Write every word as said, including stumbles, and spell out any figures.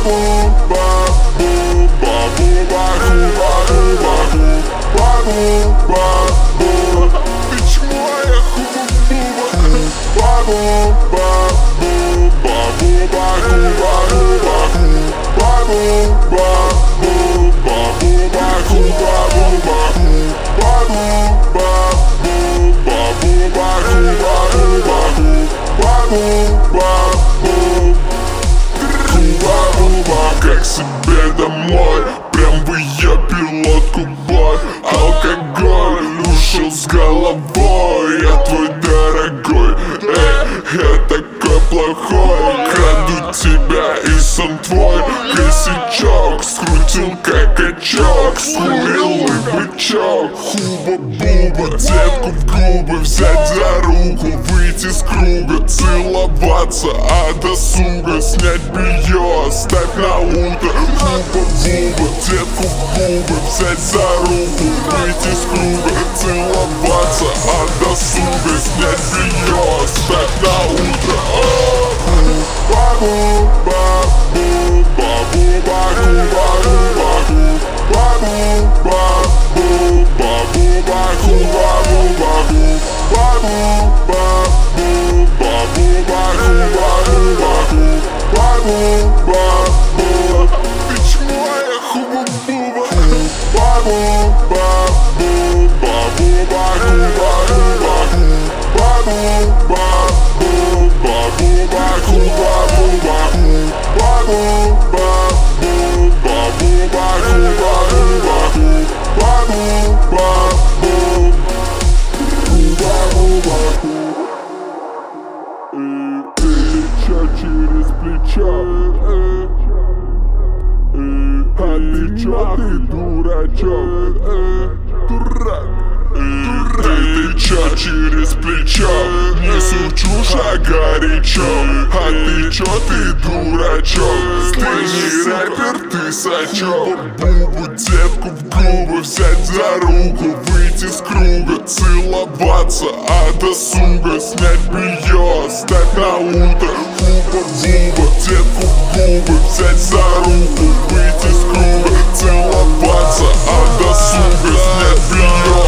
Как себе домой, прям бы я пилотку бой. Алкоголь ушел с головой, я твой дорогой. Эй, я такой плохой, краду тебя и сон твой. Косячок скрутил как качок, скурил и бычок. Хуба-буба, детку в губы взять за руку, выйти с круга, целоваться, а досуга снять белье, оставь на утро. Хуба-буба, детку в губы взять за руку, выйти с круга, целоваться, а досуга снять белье, оставь на утро. Через плечо, э, э, а ты чё, ты дурачок, э, дурак, э, ты чё через плечо, несу чушь, а горячо, а ты чё, ты дурачок, ты не рэпер, ты сачок. Бубу, детку в губы взять за руку, выйти с круга, целоваться, а досуга снять белье, оставь на утро. Хуба-буба, детку в губы взять за руку, выйти с круга, целоваться, а досуга снять белье.